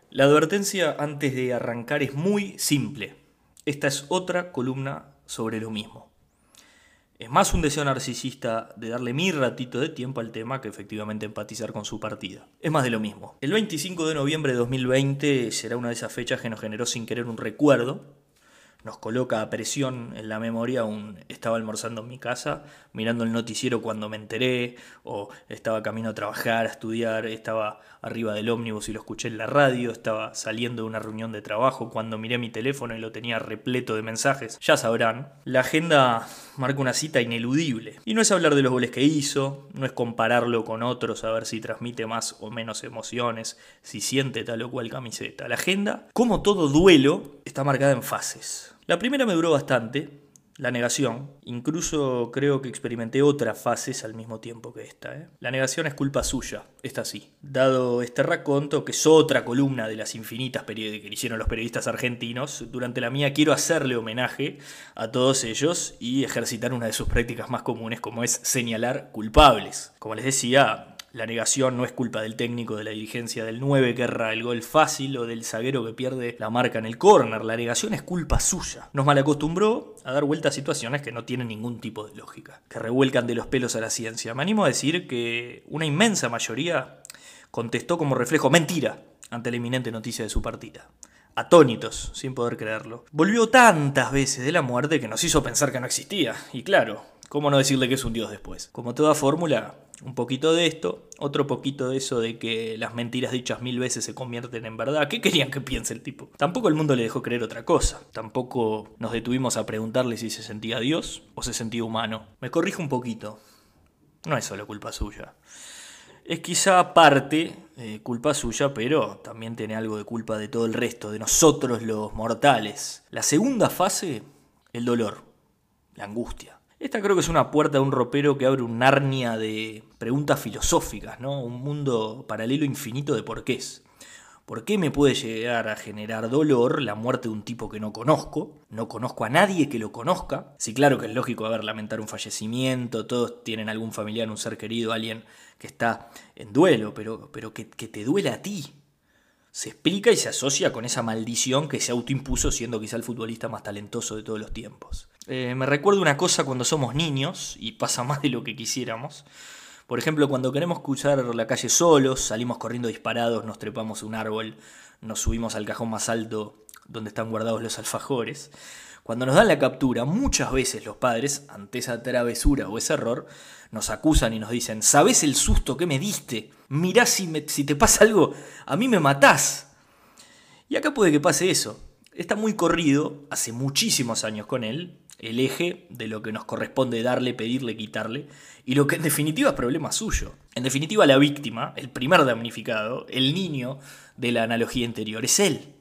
La advertencia antes de arrancar es muy simple. Esta es otra columna sobre lo mismo. Es más un deseo narcisista de darle mi ratito de tiempo al tema que efectivamente empatizar con su partida. Es más de lo mismo. El 25 de noviembre de 2020 será una de esas fechas que nos generó sin querer un recuerdo. Nos coloca a presión en la memoria estaba almorzando en mi casa, mirando el noticiero cuando me enteré, o estaba camino a trabajar, a estudiar, estaba arriba del ómnibus y lo escuché en la radio, estaba saliendo de una reunión de trabajo cuando miré mi teléfono y lo tenía repleto de mensajes. Ya sabrán, la agenda marca una cita ineludible. Y no es hablar de los goles que hizo, no es compararlo con otros a ver si transmite más o menos emociones, si siente tal o cual camiseta. La agenda, como todo duelo, está marcada en fases. La primera me duró bastante, la negación. Incluso creo que experimenté otras fases al mismo tiempo que esta. La negación es culpa suya, esta sí. Dado este raconto, que es otra columna de las infinitas que hicieron los periodistas argentinos, durante la mía quiero hacerle homenaje a todos ellos y ejercitar una de sus prácticas más comunes, como es señalar culpables. Como les decía, la negación no es culpa del técnico, de la dirigencia, del 9 que erra el gol fácil o del zaguero que pierde la marca en el córner. La negación es culpa suya. Nos malacostumbró a dar vuelta a situaciones que no tienen ningún tipo de lógica, que revuelcan de los pelos a la ciencia. Me animo a decir que una inmensa mayoría contestó como reflejo mentira ante la inminente noticia de su partida. Atónitos, sin poder creerlo. Volvió tantas veces de la muerte que nos hizo pensar que no existía. Y claro, ¿cómo no decirle que es un dios después? Como toda fórmula, un poquito de esto, otro poquito de eso de que las mentiras dichas 1000 veces se convierten en verdad. ¿Qué querían que piense el tipo? Tampoco el mundo le dejó creer otra cosa. Tampoco nos detuvimos a preguntarle si se sentía Dios o se sentía humano. Me corrijo un poquito. No es solo culpa suya. Es quizá parte culpa suya, pero también tiene algo de culpa de todo el resto, de nosotros los mortales. La segunda fase, el dolor, la angustia. Esta creo que es una puerta de un ropero que abre un Narnia de preguntas filosóficas, ¿no? Un mundo paralelo infinito de porqués. ¿Por qué me puede llegar a generar dolor la muerte de un tipo que no conozco? No conozco a nadie que lo conozca. Sí, claro que es lógico lamentar un fallecimiento, todos tienen algún familiar, un ser querido, alguien que está en duelo, pero que te duela a ti. Se explica y se asocia con esa maldición que se autoimpuso siendo quizá el futbolista más talentoso de todos los tiempos. Me recuerdo una cosa cuando somos niños, y pasa más de lo que quisiéramos. Por ejemplo, cuando queremos cruzar la calle solos, salimos corriendo disparados, nos trepamos a un árbol, nos subimos al cajón más alto donde están guardados los alfajores. Cuando nos dan la captura, muchas veces los padres, ante esa travesura o ese error, nos acusan y nos dicen: ¿sabés el susto que me diste? Mirá si te pasa algo, a mí me matás. Y acá puede que pase eso. Está muy corrido, hace muchísimos años con él, el eje de lo que nos corresponde darle, pedirle, quitarle, y lo que en definitiva es problema suyo. En definitiva, la víctima, el primer damnificado, el niño de la analogía anterior, es él.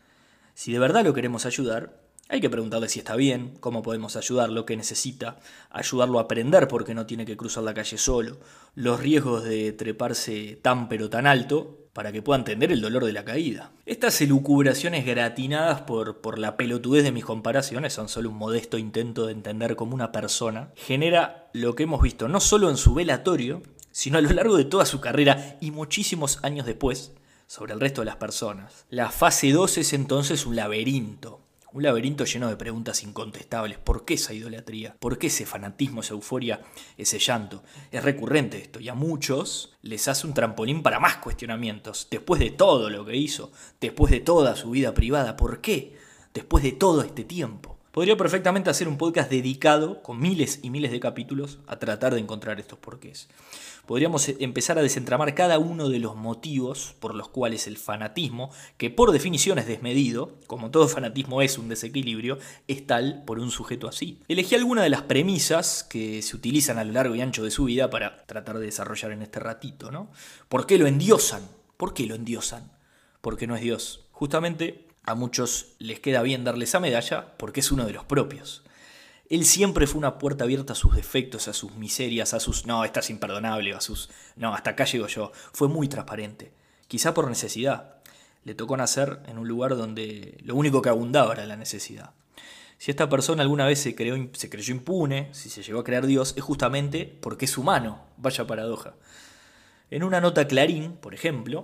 Si de verdad lo queremos ayudar, hay que preguntarle si está bien, cómo podemos ayudarlo, qué necesita, ayudarlo a aprender porque no tiene que cruzar la calle solo, los riesgos de treparse tan pero tan alto para que pueda entender el dolor de la caída. Estas elucubraciones gratinadas por la pelotudez de mis comparaciones son solo un modesto intento de entender cómo una persona genera lo que hemos visto no solo en su velatorio, sino a lo largo de toda su carrera y muchísimos años después sobre el resto de las personas. La fase 2 es entonces un laberinto. Un laberinto lleno de preguntas incontestables. ¿Por qué esa idolatría? ¿Por qué ese fanatismo, esa euforia, ese llanto? Es recurrente esto y a muchos les hace un trampolín para más cuestionamientos. Después de todo lo que hizo, después de toda su vida privada, ¿por qué? Después de todo este tiempo. Podría perfectamente hacer un podcast dedicado, con miles y miles de capítulos, a tratar de encontrar estos porqués. Podríamos empezar a desentramar cada uno de los motivos por los cuales el fanatismo, que por definición es desmedido, como todo fanatismo es un desequilibrio, es tal por un sujeto así. Elegí algunas de las premisas que se utilizan a lo largo y ancho de su vida para tratar de desarrollar en este ratito, ¿no? ¿Por qué lo endiosan? ¿Por qué lo endiosan? Porque no es Dios. Justamente a muchos les queda bien darle esa medalla porque es uno de los propios. Él siempre fue una puerta abierta a sus defectos, a sus miserias, a sus no, esta es imperdonable, a sus no, hasta acá llego yo. Fue muy transparente, quizá por necesidad. Le tocó nacer en un lugar donde lo único que abundaba era la necesidad. Si esta persona alguna vez se creyó impune, si se llegó a creer Dios, es justamente porque es humano, vaya paradoja. En una nota Clarín, por ejemplo,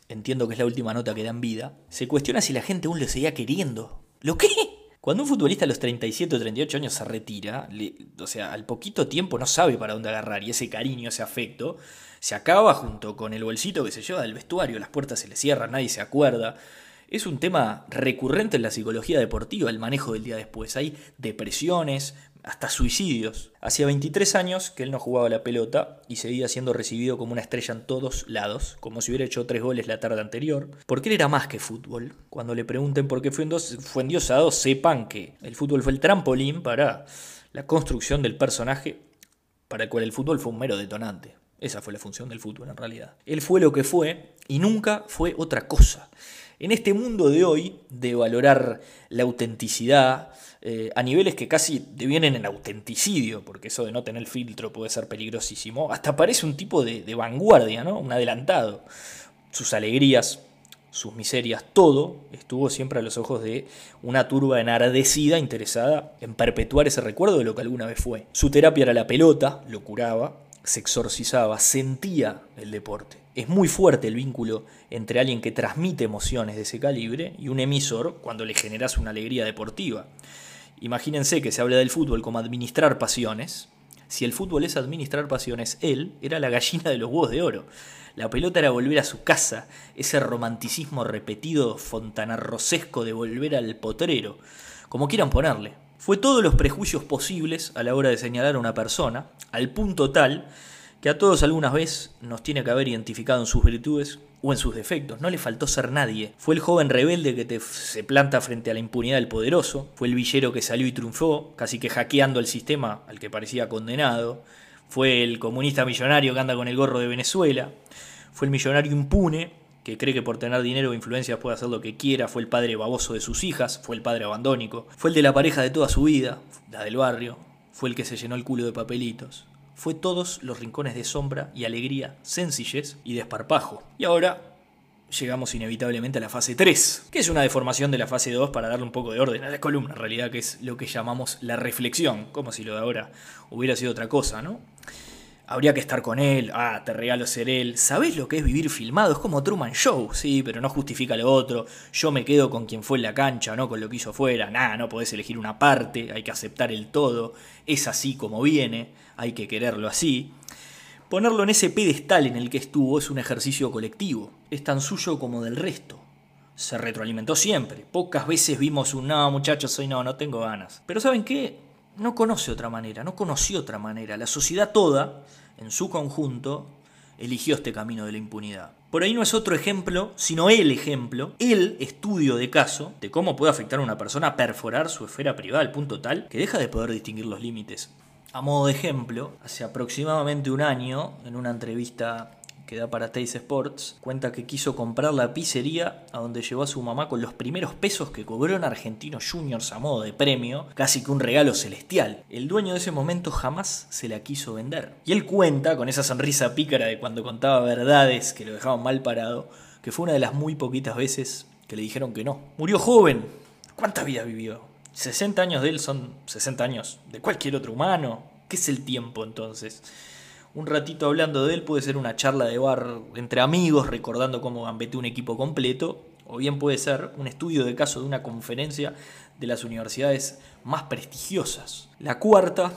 entiendo que es la última nota que da en vida, se cuestiona si la gente aún lo seguía queriendo. ¿Lo qué? Cuando un futbolista a los 37 o 38 años se retira, o sea, al poquito tiempo no sabe para dónde agarrar y ese cariño, ese afecto, se acaba junto con el bolsito que se lleva del vestuario, las puertas se le cierran, nadie se acuerda. Es un tema recurrente en la psicología deportiva, el manejo del día después. Hay depresiones, hasta suicidios. Hacía 23 años que él no jugaba la pelota y seguía siendo recibido como una estrella en todos lados, como si hubiera hecho 3 goles la tarde anterior, porque él era más que fútbol. Cuando le pregunten por qué fue endiosado, sepan que el fútbol fue el trampolín para la construcción del personaje para el cual el fútbol fue un mero detonante. Esa fue la función del fútbol en realidad. Él fue lo que fue y nunca fue otra cosa. En este mundo de hoy, de valorar la autenticidad a niveles que casi devienen en autenticidio, porque eso de no tener filtro puede ser peligrosísimo, hasta parece un tipo de vanguardia, ¿no? Un adelantado. Sus alegrías, sus miserias, todo estuvo siempre a los ojos de una turba enardecida interesada en perpetuar ese recuerdo de lo que alguna vez fue. Su terapia era la pelota, lo curaba, se exorcizaba, sentía el deporte. Es muy fuerte el vínculo entre alguien que transmite emociones de ese calibre y un emisor cuando le generas una alegría deportiva. Imagínense que se habla del fútbol como administrar pasiones. Si el fútbol es administrar pasiones, él era la gallina de los huevos de oro. La pelota era volver a su casa, ese romanticismo repetido fontanarrosesco de volver al potrero, como quieran ponerle. Fue todos los prejuicios posibles a la hora de señalar a una persona, al punto tal que a todos algunas veces nos tiene que haber identificado en sus virtudes o en sus defectos. No le faltó ser nadie. Fue el joven rebelde que se planta frente a la impunidad del poderoso. Fue el villero que salió y triunfó, casi que hackeando el sistema al que parecía condenado. Fue el comunista millonario que anda con el gorro de Venezuela. Fue el millonario impune que cree que por tener dinero o influencias puede hacer lo que quiera. Fue el padre baboso de sus hijas. Fue el padre abandónico. Fue el de la pareja de toda su vida, la del barrio. Fue el que se llenó el culo de papelitos. Fue todos los rincones de sombra y alegría, sencillez y desparpajo. Y ahora llegamos inevitablemente a la fase 3, que es una deformación de la fase 2 para darle un poco de orden a la columna, en realidad, que es lo que llamamos la reflexión, como si lo de ahora hubiera sido otra cosa, ¿no? Habría que estar con él, te regalo ser él. ¿Sabés lo que es vivir filmado? Es como Truman Show, sí, pero no justifica lo otro. Yo me quedo con quien fue en la cancha, no con lo que hizo afuera. No podés elegir una parte, hay que aceptar el todo. Es así como viene, hay que quererlo así. Ponerlo en ese pedestal en el que estuvo es un ejercicio colectivo. Es tan suyo como del resto. Se retroalimentó siempre. Pocas veces vimos un no, muchachos, hoy no tengo ganas. Pero ¿saben qué? No conoce otra manera, no conoció otra manera. La sociedad toda, en su conjunto, eligió este camino de la impunidad. Por ahí no es otro ejemplo, sino el ejemplo, el estudio de caso de cómo puede afectar a una persona a perforar su esfera privada al punto tal que deja de poder distinguir los límites. A modo de ejemplo, hace aproximadamente un año, en una entrevista que da para Teis Sports, cuenta que quiso comprar la pizzería a donde llevó a su mamá con los primeros pesos que cobró en Argentinos Juniors a modo de premio, casi que un regalo celestial. El dueño de ese momento jamás se la quiso vender. Y él cuenta, con esa sonrisa pícara de cuando contaba verdades que lo dejaban mal parado, que fue una de las muy poquitas veces que le dijeron que no. Murió joven. ¿Cuántas vidas vivió? 60 años de él son 60 años de cualquier otro humano. ¿Qué es el tiempo entonces? Un ratito hablando de él puede ser una charla de bar entre amigos recordando cómo gambeteó un equipo completo, o bien puede ser un estudio de caso de una conferencia de las universidades más prestigiosas. La cuarta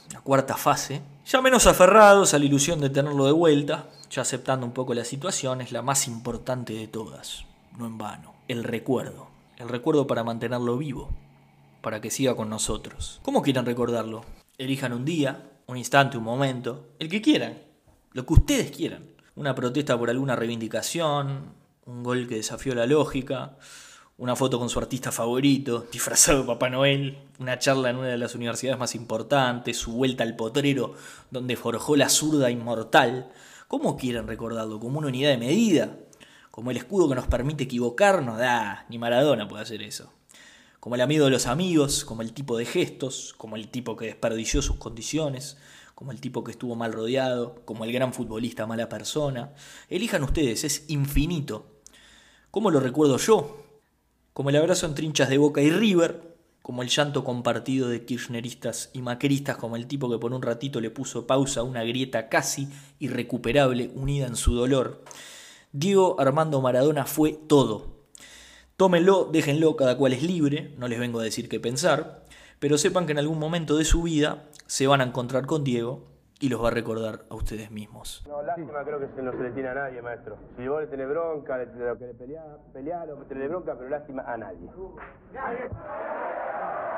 fase, ya menos aferrados a la ilusión de tenerlo de vuelta, ya aceptando un poco la situación, es la más importante de todas, no en vano, el recuerdo. El recuerdo para mantenerlo vivo, para que siga con nosotros. ¿Cómo quieren recordarlo? Elijan un día, un instante, un momento, el que quieran, lo que ustedes quieran. Una protesta por alguna reivindicación, un gol que desafió la lógica, una foto con su artista favorito, disfrazado de Papá Noel, una charla en una de las universidades más importantes, su vuelta al potrero donde forjó la zurda inmortal. ¿Cómo quieren recordarlo? ¿Como una unidad de medida? ¿Como el escudo que nos permite equivocarnos? Ni Maradona puede hacer eso. Como el amigo de los amigos, como el tipo de gestos, como el tipo que desperdició sus condiciones, como el tipo que estuvo mal rodeado, como el gran futbolista mala persona. Elijan ustedes, es infinito. ¿Cómo lo recuerdo yo? Como el abrazo en trinchas de Boca y River, como el llanto compartido de kirchneristas y macristas, como el tipo que por un ratito le puso pausa a una grieta casi irrecuperable unida en su dolor. Diego Armando Maradona fue todo. Tómenlo, déjenlo, cada cual es libre, no les vengo a decir qué pensar, pero sepan que en algún momento de su vida se van a encontrar con Diego y los va a recordar a ustedes mismos. No, lástima creo que no se le tiene a nadie, maestro. Si vos le tenés bronca, lo que le peleás, lo que tenés bronca, pero lástima a nadie.